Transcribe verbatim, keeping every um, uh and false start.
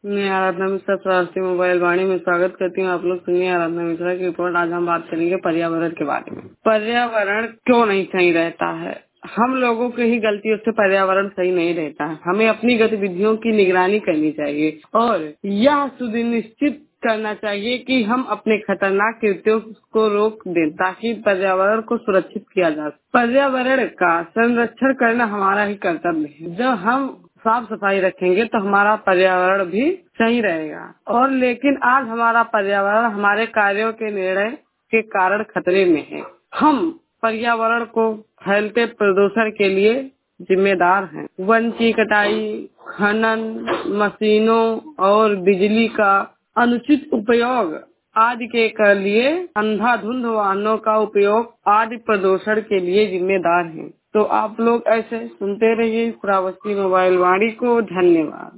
मैं आराधना मिश्रा राष्ट्रीय मोबाइल वाणी में स्वागत करती हूँ। आप लोग सुनिए आराधना मिश्रा की रिपोर्ट। आज हम बात करेंगे पर्यावरण के बारे में। पर्यावरण क्यों नहीं सही रहता है? हम लोगों की ही गलतियों से पर्यावरण सही नहीं रहता है। हमें अपनी गतिविधियों की निगरानी करनी चाहिए और यह सुनिश्चित करना चाहिए कि हम अपने खतरनाक कृत्यों को रोक दें ताकि पर्यावरण को सुरक्षित किया जा सके। पर्यावरण का संरक्षण करना हमारा ही कर्तव्य है। जब हम साफ सफाई रखेंगे तो हमारा पर्यावरण भी सही रहेगा। और लेकिन आज हमारा पर्यावरण हमारे कार्यों के निर्णय के कारण खतरे में है। हम पर्यावरण को फैलते प्रदूषण के लिए जिम्मेदार हैं। वन की कटाई, खनन, मशीनों और बिजली का अनुचित उपयोग आदि के कर लिए अंधाधुंध वाहनों का उपयोग आदि प्रदूषण के लिए जिम्मेदार हैं। तो आप लोग ऐसे सुनते रहिए श्रावस्ती मोबाइल वाणी को। धन्यवाद।